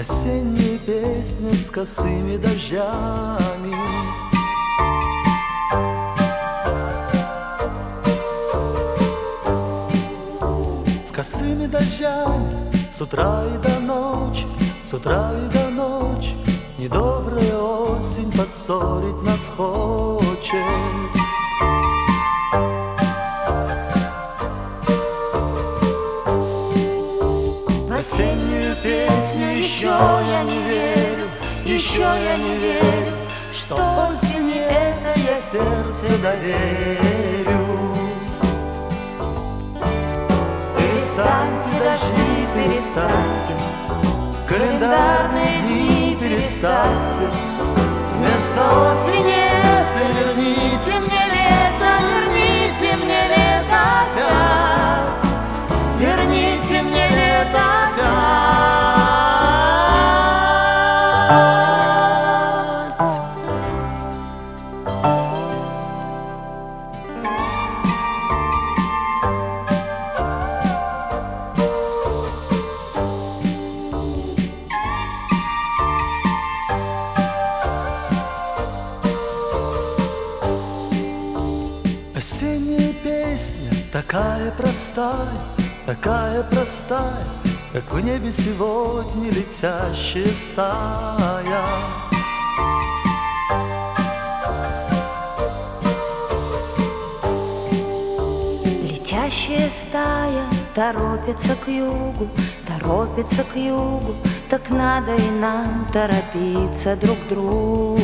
Осенние песни с косыми дождями. С косыми дождями с утра и до ночи, с утра и до ночи. Недобрая осень поссорить нас хочет. В осеннюю песню еще я не верю, еще я не верю, что осени это я сердце доверю. Перестаньте дожди, перестаньте, календарные дни переставьте. Вместо осени это верните мне лето, верните мне лето опять, верните мне лето опять. Осенняя песня такая простая, как в небе сегодня летящая стая. Летящая стая торопится к югу, торопится к югу, так надо и нам торопиться друг к другу.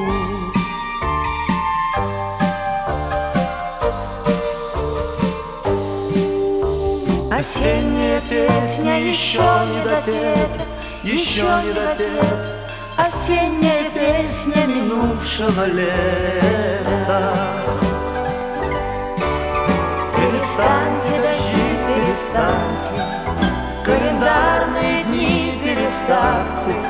Осенняя песня еще не допета, еще не допета. Осенняя песня минувшего лета. Перестаньте дожди, перестаньте, календарные дни переставьте.